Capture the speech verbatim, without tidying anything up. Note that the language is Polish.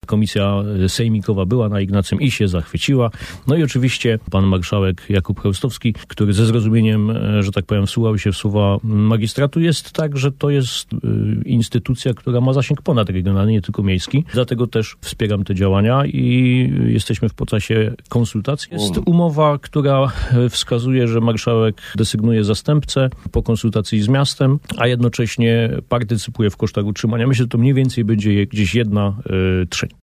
Komisja sejmikowa była na Ignacym i się zachwyciła. No i oczywiście pan marszałek Jakub Chełstowski, który ze zrozumieniem, że tak powiem, wsłuchał się w słowa magistratu, jest tak, że to jest instytucja, która ma zasięg ponadregionalny, nie tylko miejski. Dlatego też wspieram te działania i jesteśmy w procesie konsultacji. Jest umowa, która wskazuje, że marszałek desygnuje zastępcę po konsultacji z miastem, a jednocześnie partycypuje w kosztach utrzymania. Myślę, że to mniej więcej będzie gdzieś jedna y, trzeń.